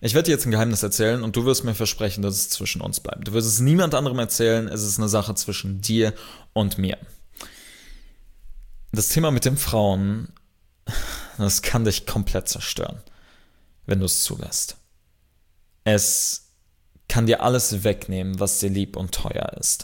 Ich werde dir jetzt ein Geheimnis erzählen und du wirst mir versprechen, dass es zwischen uns bleibt. Du wirst es niemand anderem erzählen, es ist eine Sache zwischen dir und mir. Das Thema mit den Frauen, das kann dich komplett zerstören, wenn du es zulässt. Es kann dir alles wegnehmen, was dir lieb und teuer ist.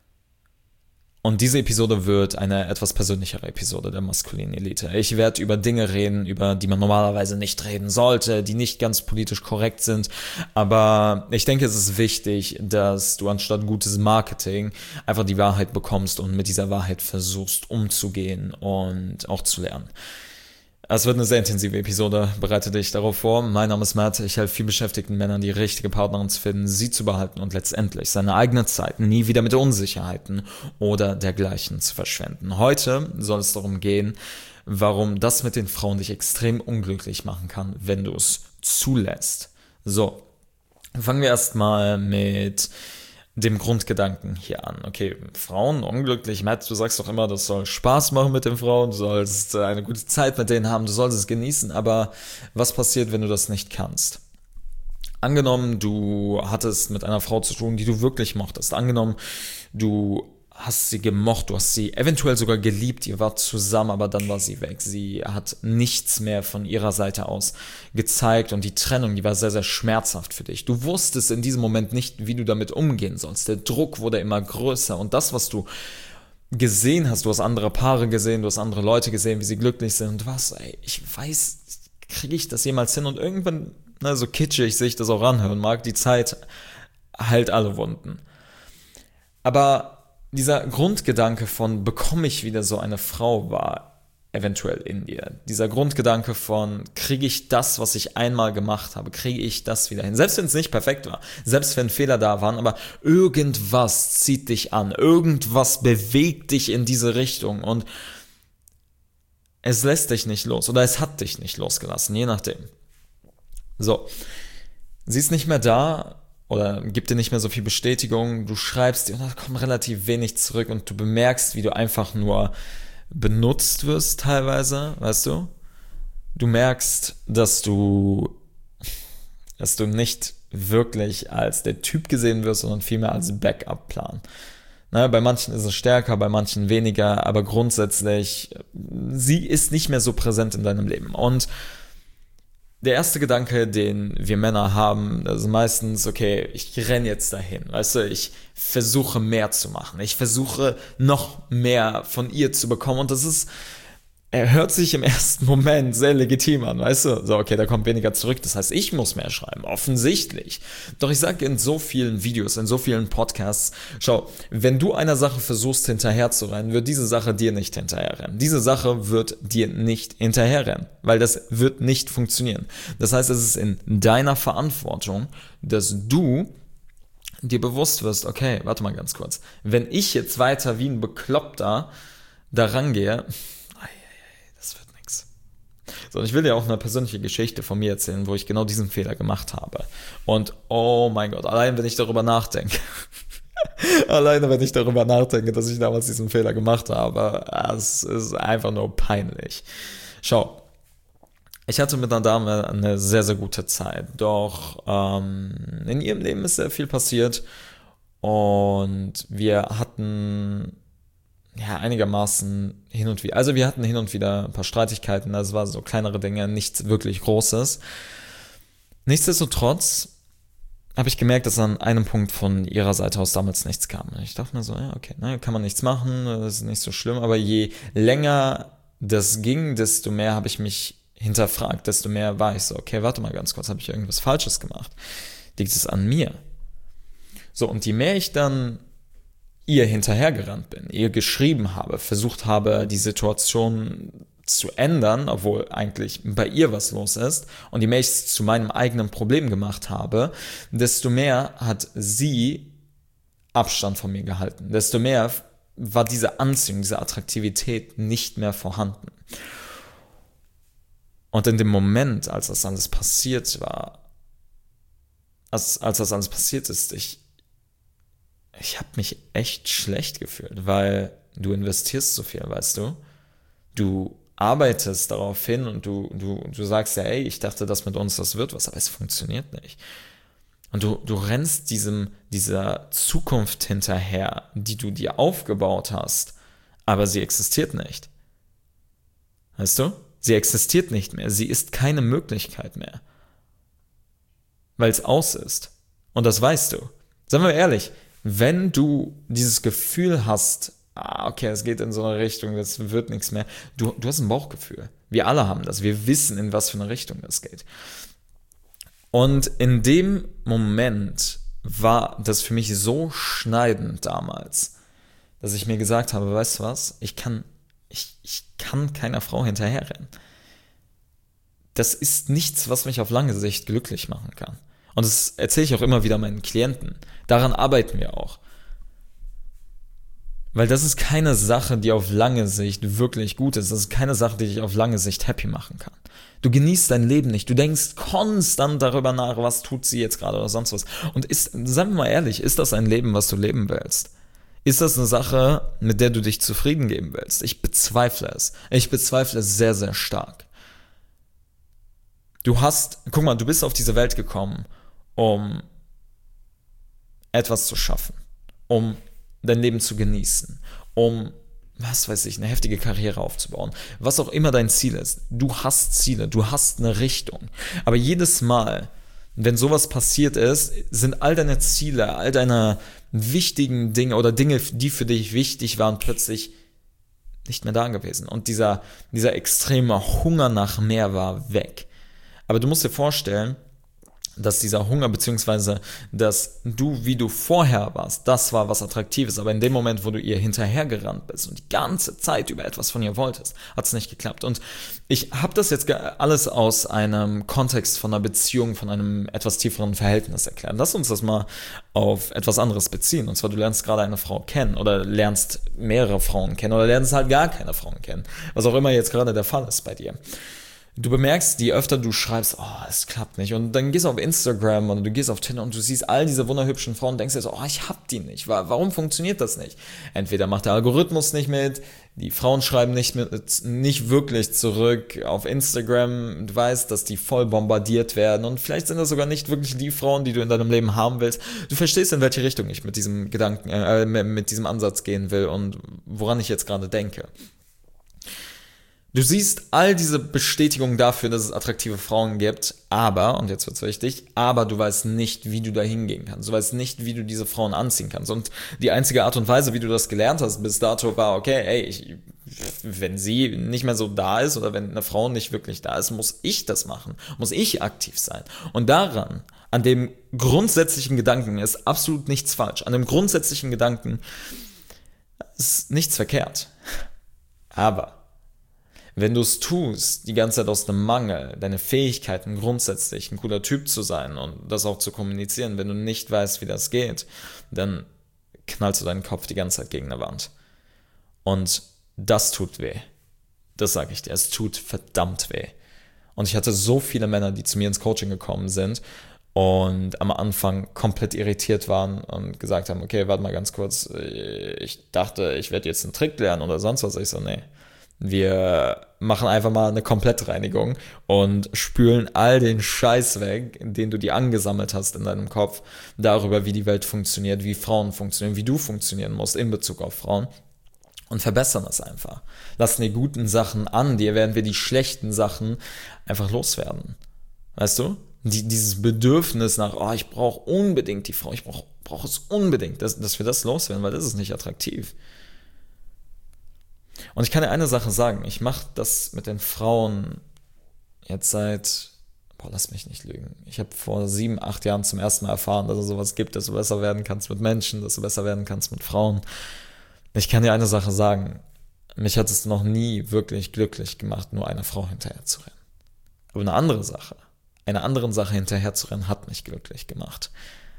Und diese Episode wird eine etwas persönlichere Episode der maskulinen Elite. Ich werde über Dinge reden, über die man normalerweise nicht reden sollte, die nicht ganz politisch korrekt sind. Aber ich denke, es ist wichtig, dass du anstatt gutes Marketing einfach die Wahrheit bekommst und mit dieser Wahrheit versuchst umzugehen und auch zu lernen. Es wird eine sehr intensive Episode, bereite dich darauf vor. Mein Name ist Matt, ich helfe vielbeschäftigten Männern, die richtige Partnerin zu finden, sie zu behalten und letztendlich seine eigene Zeit nie wieder mit Unsicherheiten oder dergleichen zu verschwenden. Heute soll es darum gehen, warum das mit den Frauen dich extrem unglücklich machen kann, wenn du es zulässt. So, fangen wir erstmal mit dem Grundgedanken hier an. Okay, Frauen unglücklich, Matt, du sagst doch immer, das soll Spaß machen mit den Frauen, du sollst eine gute Zeit mit denen haben, du sollst es genießen, aber was passiert, wenn du das nicht kannst? Angenommen, du hattest mit einer Frau zu tun, die du wirklich mochtest. Angenommen, du hast sie gemocht, du hast sie eventuell sogar geliebt, ihr wart zusammen, aber dann war sie weg. Sie hat nichts mehr von ihrer Seite aus gezeigt und die Trennung, die war sehr, sehr schmerzhaft für dich. Du wusstest in diesem Moment nicht, wie du damit umgehen sollst. Der Druck wurde immer größer und das, was du gesehen hast, du hast andere Paare gesehen, du hast andere Leute gesehen, wie sie glücklich sind und was, ey, ich weiß, kriege ich das jemals hin und irgendwann, so kitschig sich das auch anhören mag, die Zeit heilt alle Wunden. Aber dieser Grundgedanke von, bekomme ich wieder so eine Frau, war eventuell in dir. Dieser Grundgedanke von, kriege ich das, was ich einmal gemacht habe, kriege ich das wieder hin. Selbst wenn es nicht perfekt war, selbst wenn Fehler da waren, aber irgendwas zieht dich an, irgendwas bewegt dich in diese Richtung und es lässt dich nicht los oder es hat dich nicht losgelassen, je nachdem. So, sie ist nicht mehr da oder gibt dir nicht mehr so viel Bestätigung, du schreibst dir und da kommt relativ wenig zurück und du bemerkst, wie du einfach nur benutzt wirst teilweise, weißt du? Du merkst, dass du nicht wirklich als der Typ gesehen wirst, sondern vielmehr als Backup-Plan. Bei manchen ist es stärker, bei manchen weniger, aber grundsätzlich, sie ist nicht mehr so präsent in deinem Leben. Und der erste Gedanke, den wir Männer haben, das ist meistens, okay, ich renne jetzt dahin, weißt du, ich versuche mehr zu machen, ich versuche noch mehr von ihr zu bekommen und das ist, er hört sich im ersten Moment sehr legitim an, weißt du, so, okay, da kommt weniger zurück, das heißt, ich muss mehr schreiben, offensichtlich. Doch ich sage in so vielen Videos, in so vielen Podcasts, schau, wenn du einer Sache versuchst hinterherzurennen, wird diese Sache dir nicht hinterherrennen. Diese Sache wird dir nicht hinterherrennen, weil das wird nicht funktionieren. Das heißt, es ist in deiner Verantwortung, dass du dir bewusst wirst, okay, warte mal ganz kurz, wenn ich jetzt weiter wie ein Bekloppter da rangehe, das wird nix. So, und ich will dir auch eine persönliche Geschichte von mir erzählen, wo ich genau diesen Fehler gemacht habe. Und oh mein Gott, allein wenn ich darüber nachdenke, alleine wenn ich darüber nachdenke, dass ich damals diesen Fehler gemacht habe, es ist einfach nur peinlich. Schau, ich hatte mit einer Dame eine sehr, sehr gute Zeit, doch in ihrem Leben ist sehr viel passiert und wir hatten ja, einigermaßen hin und wieder. Also wir hatten hin und wieder ein paar Streitigkeiten, das war so kleinere Dinge, nichts wirklich Großes. Nichtsdestotrotz habe ich gemerkt, dass an einem Punkt von ihrer Seite aus damals nichts kam. Ich dachte mir so, ja, okay, kann man nichts machen, das ist nicht so schlimm, aber je länger das ging, desto mehr habe ich mich hinterfragt, desto mehr war ich so, okay, warte mal ganz kurz, habe ich irgendwas Falsches gemacht? Liegt es an mir? So, und je mehr ich dann ihr hinterhergerannt bin, ihr geschrieben habe, versucht habe, die Situation zu ändern, obwohl eigentlich bei ihr was los ist, und je mehr ich es zu meinem eigenen Problem gemacht habe, desto mehr hat sie Abstand von mir gehalten, desto mehr war diese Anziehung, diese Attraktivität nicht mehr vorhanden. Und in dem Moment, als das alles passiert war, als das alles passiert ist, ich habe mich echt schlecht gefühlt, weil du investierst so viel, weißt du? Du arbeitest darauf hin und du sagst ja, ey, ich dachte, dass mit uns das wird was, aber es funktioniert nicht. Und du rennst dieser Zukunft hinterher, die du dir aufgebaut hast, aber sie existiert nicht. Weißt du? Sie existiert nicht mehr. Sie ist keine Möglichkeit mehr. Weil es aus ist. Und das weißt du. Seien wir ehrlich, wenn du dieses Gefühl hast, okay, es geht in so eine Richtung, das wird nichts mehr, du hast ein Bauchgefühl. Wir alle haben das. Wir wissen, in was für eine Richtung das geht. Und in dem Moment war das für mich so schneidend damals, dass ich mir gesagt habe, weißt du was, ich kann keiner Frau hinterherrennen. Das ist nichts, was mich auf lange Sicht glücklich machen kann. Und das erzähle ich auch immer wieder meinen Klienten. Daran arbeiten wir auch. Weil das ist keine Sache, die auf lange Sicht wirklich gut ist. Das ist keine Sache, die dich auf lange Sicht happy machen kann. Du genießt dein Leben nicht. Du denkst konstant darüber nach, was tut sie jetzt gerade oder sonst was. Und sagen wir mal ehrlich, ist das ein Leben, was du leben willst? Ist das eine Sache, mit der du dich zufrieden geben willst? Ich bezweifle es. Ich bezweifle es sehr, sehr stark. Guck mal, du bist auf diese Welt gekommen, um etwas zu schaffen, um dein Leben zu genießen, um, was weiß ich, eine heftige Karriere aufzubauen, was auch immer dein Ziel ist. Du hast Ziele, du hast eine Richtung. Aber jedes Mal, wenn sowas passiert ist, sind all deine Ziele, all deine wichtigen Dinge oder Dinge, die für dich wichtig waren, plötzlich nicht mehr da gewesen. Und dieser extreme Hunger nach mehr war weg. Aber du musst dir vorstellen, dass dieser Hunger, beziehungsweise dass du, wie du vorher warst, das war was Attraktives, aber in dem Moment, wo du ihr hinterhergerannt bist und die ganze Zeit über etwas von ihr wolltest, hat es nicht geklappt. Und ich habe das jetzt alles aus einem Kontext von einer Beziehung, von einem etwas tieferen Verhältnis erklärt. Lass uns das mal auf etwas anderes beziehen. Und zwar, du lernst gerade eine Frau kennen oder lernst mehrere Frauen kennen oder lernst halt gar keine Frauen kennen, was auch immer jetzt gerade der Fall ist bei dir. Du bemerkst, je öfter du schreibst, es klappt nicht. Und dann gehst du auf Instagram oder du gehst auf Tinder und du siehst all diese wunderhübschen Frauen und denkst dir so, ich hab die nicht. Warum funktioniert das nicht? Entweder macht der Algorithmus nicht mit, die Frauen schreiben nicht wirklich zurück auf Instagram. Du weißt, dass die voll bombardiert werden und vielleicht sind das sogar nicht wirklich die Frauen, die du in deinem Leben haben willst. Du verstehst, in welche Richtung ich mit diesem Gedanken, mit diesem Ansatz gehen will und woran ich jetzt gerade denke. Du siehst all diese Bestätigungen dafür, dass es attraktive Frauen gibt, aber, und jetzt wird's wichtig, aber du weißt nicht, wie du da hingehen kannst. Du weißt nicht, wie du diese Frauen anziehen kannst. Und die einzige Art und Weise, wie du das gelernt hast bis dato, war, okay, wenn sie nicht mehr so da ist oder wenn eine Frau nicht wirklich da ist, muss ich das machen, muss ich aktiv sein. Und an dem grundsätzlichen Gedanken ist absolut nichts falsch. An dem grundsätzlichen Gedanken ist nichts verkehrt. Aber wenn du es tust, die ganze Zeit aus dem Mangel, deine Fähigkeiten grundsätzlich ein cooler Typ zu sein und das auch zu kommunizieren, wenn du nicht weißt, wie das geht, dann knallst du deinen Kopf die ganze Zeit gegen eine Wand. Und das tut weh. Das sage ich dir, es tut verdammt weh. Und ich hatte so viele Männer, die zu mir ins Coaching gekommen sind und am Anfang komplett irritiert waren und gesagt haben, okay, warte mal ganz kurz, ich dachte, ich werde jetzt einen Trick lernen oder sonst was. Ich so, nee. Wir machen einfach mal eine Komplettreinigung und spülen all den Scheiß weg, den du dir angesammelt hast in deinem Kopf, darüber, wie die Welt funktioniert, wie Frauen funktionieren, wie du funktionieren musst in Bezug auf Frauen und verbessern das einfach. Lassen die guten Sachen an dir, während wir die schlechten Sachen einfach loswerden. Weißt du? Dieses Bedürfnis nach, ich brauche unbedingt die Frau, ich brauche es unbedingt, dass wir das loswerden, weil das ist nicht attraktiv. Und ich kann dir eine Sache sagen, ich mache das mit den Frauen jetzt seit, lass mich nicht lügen, ich habe vor 7-8 Jahren zum ersten Mal erfahren, dass es sowas gibt, dass du besser werden kannst mit Menschen, dass du besser werden kannst mit Frauen. Ich kann dir eine Sache sagen, mich hat es noch nie wirklich glücklich gemacht, nur einer Frau hinterher zu rennen. Aber einer anderen Sache hinterher zu rennen, hat mich glücklich gemacht.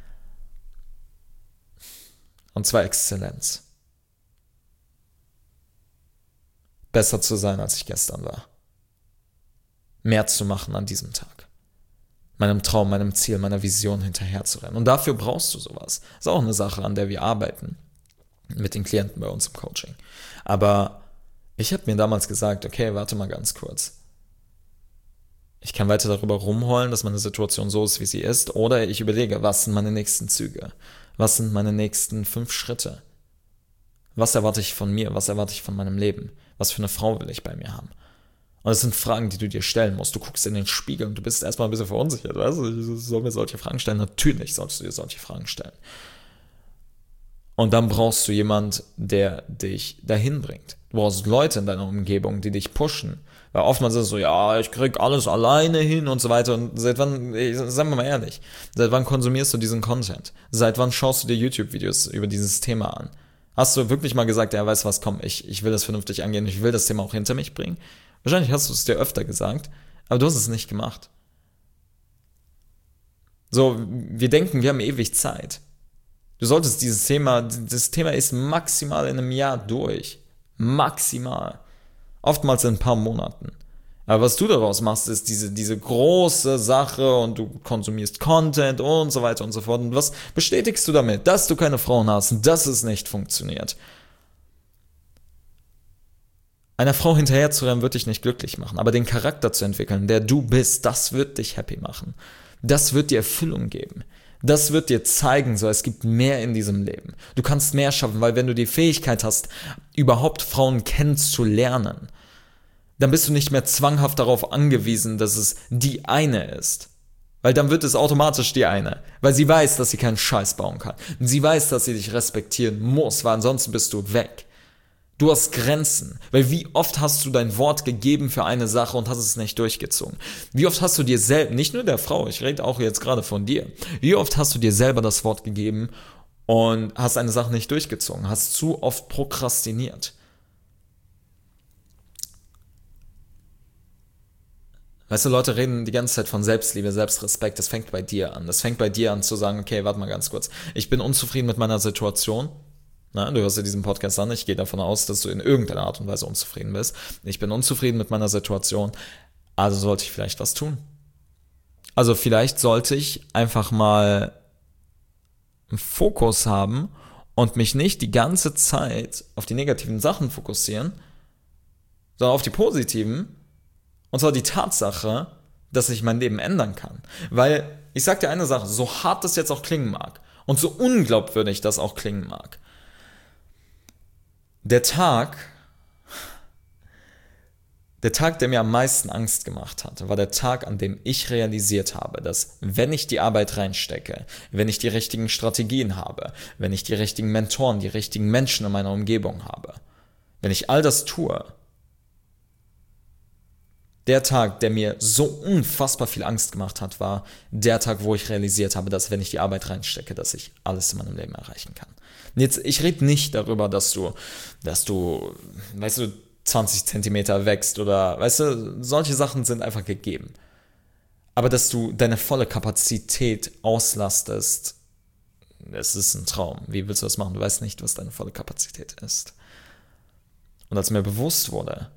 Und zwar Exzellenz. Besser zu sein, als ich gestern war. Mehr zu machen an diesem Tag. Meinem Traum, meinem Ziel, meiner Vision hinterher zu rennen. Und dafür brauchst du sowas. Das ist auch eine Sache, an der wir arbeiten. Mit den Klienten bei uns im Coaching. Aber Ich habe mir damals gesagt, okay, warte mal ganz kurz. Ich kann weiter darüber rumheulen, dass meine Situation so ist, wie sie ist, oder ich überlege, was sind meine nächsten Züge? Was sind meine nächsten 5 Schritte? Was erwarte ich von mir? Was erwarte ich von meinem Leben? Was für eine Frau will ich bei mir haben? Und das sind Fragen, die du dir stellen musst. Du guckst in den Spiegel und du bist erstmal ein bisschen verunsichert. Weißt du, ich soll mir solche Fragen stellen? Natürlich sollst du dir solche Fragen stellen. Und dann brauchst du jemanden, der dich dahin bringt. Du brauchst Leute in deiner Umgebung, die dich pushen. Weil oftmals ist es so, ja, ich krieg alles alleine hin und so weiter. Und seit wann, sagen wir mal ehrlich, seit wann konsumierst du diesen Content? Seit wann schaust du dir YouTube-Videos über dieses Thema an? Hast du wirklich mal gesagt, ja, weißt du was, komm, ich will das vernünftig angehen, ich will das Thema auch hinter mich bringen? Wahrscheinlich hast du es dir öfter gesagt, aber du hast es nicht gemacht. So, wir denken, wir haben ewig Zeit. Du solltest das Thema ist maximal in einem Jahr durch. Maximal. Oftmals in ein paar Monaten. Aber was du daraus machst, ist diese große Sache und du konsumierst Content und so weiter und so fort. Und was bestätigst du damit? Dass du keine Frauen hast und dass es nicht funktioniert. Einer Frau hinterherzurennen wird dich nicht glücklich machen, aber den Charakter zu entwickeln, der du bist, das wird dich happy machen. Das wird dir Erfüllung geben. Das wird dir zeigen, so es gibt mehr in diesem Leben. Du kannst mehr schaffen, weil wenn du die Fähigkeit hast, überhaupt Frauen kennenzulernen, dann bist du nicht mehr zwanghaft darauf angewiesen, dass es die eine ist. Weil dann wird es automatisch die eine. Weil sie weiß, dass sie keinen Scheiß bauen kann. Und sie weiß, dass sie dich respektieren muss, weil ansonsten bist du weg. Du hast Grenzen, weil wie oft hast du dein Wort gegeben für eine Sache und hast es nicht durchgezogen? Wie oft hast du dir selbst, nicht nur der Frau, ich rede auch jetzt gerade von dir, wie oft hast du dir selber das Wort gegeben und hast eine Sache nicht durchgezogen, hast zu oft prokrastiniert? Weißt du, Leute reden die ganze Zeit von Selbstliebe, Selbstrespekt, das fängt bei dir an. Das fängt bei dir an zu sagen, okay, warte mal ganz kurz, ich bin unzufrieden mit meiner Situation. Na, du hörst dir diesen Podcast an, ich gehe davon aus, dass du in irgendeiner Art und Weise unzufrieden bist. Ich bin unzufrieden mit meiner Situation, also sollte ich vielleicht was tun. Also vielleicht sollte ich einfach mal einen Fokus haben und mich nicht die ganze Zeit auf die negativen Sachen fokussieren, sondern auf die positiven, und zwar die Tatsache, dass ich mein Leben ändern kann. Weil, ich sag dir eine Sache, so hart das jetzt auch klingen mag und so unglaubwürdig das auch klingen mag, Der Tag, der mir am meisten Angst gemacht hat, war der Tag, an dem ich realisiert habe, dass wenn ich die Arbeit reinstecke, wenn ich die richtigen Strategien habe, wenn ich die richtigen Mentoren, die richtigen Menschen in meiner Umgebung habe, wenn ich all das tue, der Tag, der mir so unfassbar viel Angst gemacht hat, war der Tag, wo ich realisiert habe, dass wenn ich die Arbeit reinstecke, dass ich alles in meinem Leben erreichen kann. Und jetzt, ich rede nicht darüber, dass du, weißt du, 20 Zentimeter wächst oder, weißt du, solche Sachen sind einfach gegeben. Aber dass du deine volle Kapazität auslastest, es ist ein Traum. Wie willst du das machen? Du weißt nicht, was deine volle Kapazität ist. Und als mir bewusst wurde,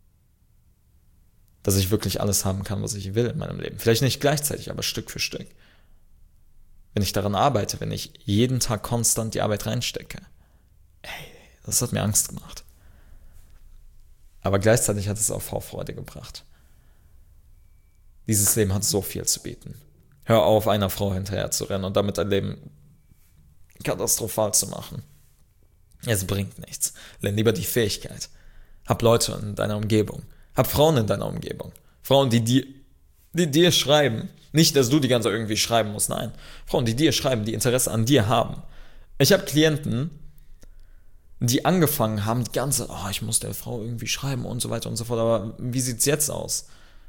dass ich wirklich alles haben kann, was ich will in meinem Leben. Vielleicht nicht gleichzeitig, aber Stück für Stück. Wenn ich daran arbeite, wenn ich jeden Tag konstant die Arbeit reinstecke. Ey, das hat mir Angst gemacht. Aber gleichzeitig hat es auch Vorfreude gebracht. Dieses Leben hat so viel zu bieten. Hör auf, einer Frau hinterher zu rennen und damit dein Leben katastrophal zu machen. Es bringt nichts. Lern lieber die Fähigkeit. Hab Leute in deiner Umgebung. Hab Frauen in deiner Umgebung. Frauen, die dir schreiben. Nicht, dass du die ganze Zeit irgendwie schreiben musst, nein. Frauen, die dir schreiben, die Interesse an dir haben. Ich habe Klienten, die angefangen haben, die ganze, ich muss der Frau irgendwie schreiben und so weiter und so fort, aber wie sieht's jetzt aus?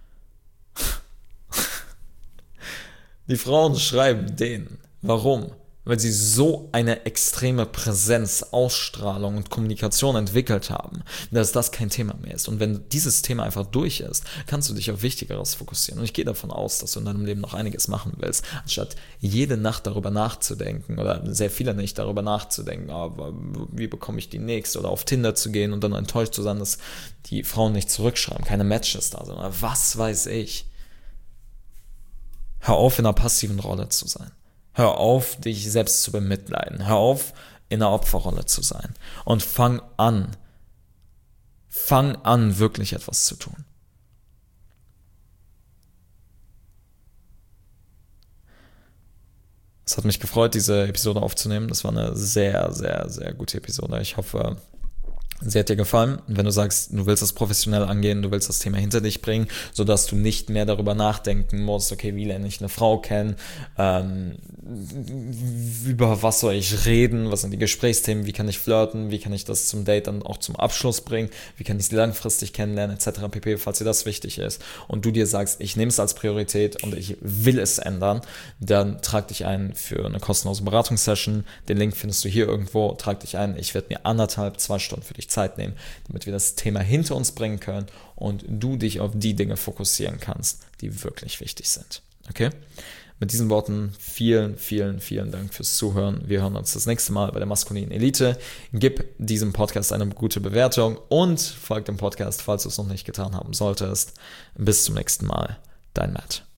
Die Frauen schreiben denen. Warum? Weil sie so eine extreme Präsenz, Ausstrahlung und Kommunikation entwickelt haben, dass das kein Thema mehr ist. Und wenn dieses Thema einfach durch ist, kannst du dich auf Wichtigeres fokussieren. Und ich gehe davon aus, dass du in deinem Leben noch einiges machen willst, anstatt jede Nacht darüber nachzudenken oder sehr viele nicht darüber nachzudenken, wie bekomme ich die nächste, oder auf Tinder zu gehen und dann enttäuscht zu sein, dass die Frauen nicht zurückschreiben, keine Matches da sind, oder was weiß ich. Hör auf, in einer passiven Rolle zu sein. Hör auf, dich selbst zu bemitleiden. Hör auf, in einer Opferrolle zu sein. Und fang an, Fang an, wirklich etwas zu tun. Es hat mich gefreut, diese Episode aufzunehmen. Das war eine sehr, sehr, sehr gute Episode. Ich hoffe, sie hat dir gefallen. Wenn du sagst, du willst das professionell angehen, du willst das Thema hinter dich bringen, sodass du nicht mehr darüber nachdenken musst, okay, wie lerne ich eine Frau kennen, über was soll ich reden, was sind die Gesprächsthemen, wie kann ich flirten, wie kann ich das zum Date dann auch zum Abschluss bringen, wie kann ich sie langfristig kennenlernen, etc. pp., falls dir das wichtig ist und du dir sagst, ich nehme es als Priorität und ich will es ändern, dann trag dich ein für eine kostenlose Beratungssession. Den Link findest du hier irgendwo, trag dich ein. Ich werde mir 1,5-2 Stunden für dich Zeit nehmen, damit wir das Thema hinter uns bringen können und du dich auf die Dinge fokussieren kannst, die wirklich wichtig sind. Okay? Mit diesen Worten vielen, vielen, vielen Dank fürs Zuhören. Wir hören uns das nächste Mal bei der Maskulinen Elite. Gib diesem Podcast eine gute Bewertung und folg dem Podcast, falls du es noch nicht getan haben solltest. Bis zum nächsten Mal. Dein Matt.